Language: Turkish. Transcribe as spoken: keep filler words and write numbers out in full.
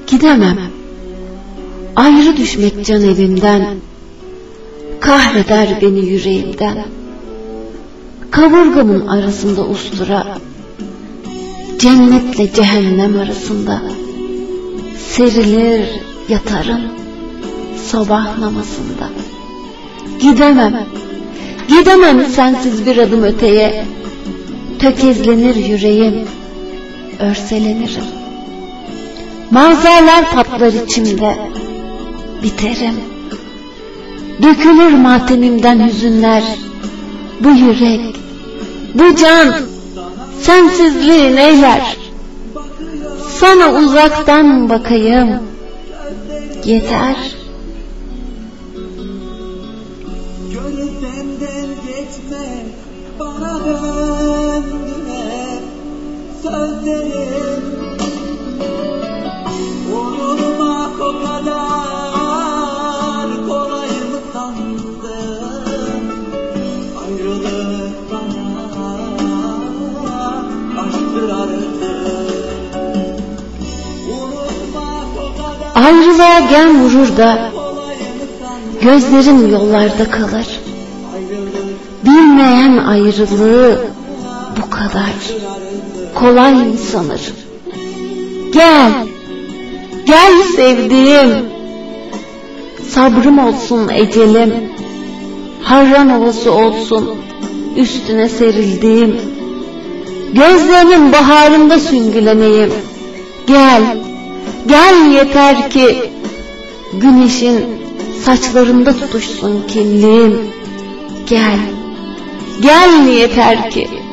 Gidemem, ayrı düşmek can evimden, kahreder beni yüreğimden. Kaburgamın arasında ustura, cennetle cehennem arasında, serilir yatarım sabah namazında. Gidemem, gidemem sensiz bir adım öteye, tökezlenir yüreğim, örselenirim. Manzarlar patlar içimde, biterim. Dökülür matemimden hüzünler, bu yürek, bu can, sensizliğin eyler. Sana uzaktan bakayım, yeter. Gözlemden geçme, bana döndüler sözlerim. Unutmak o kadar kolay mı sandın? Ayrılık bana aşktır artık. Unutmak o kadar Ayrılığa gen vurur da gözlerim yollarda kalır. Bilmeyen ayrılığı bu kadar kolay mı sanır? Gel, gel sevdiğim, sabrım olsun ecelim, harran havası olsun üstüne serildiğim, gözlerimin baharında süngüleneyim. Gel, gel yeter ki güneşin saçlarında tutuşsun kinliğim. Gel, gel yeter ki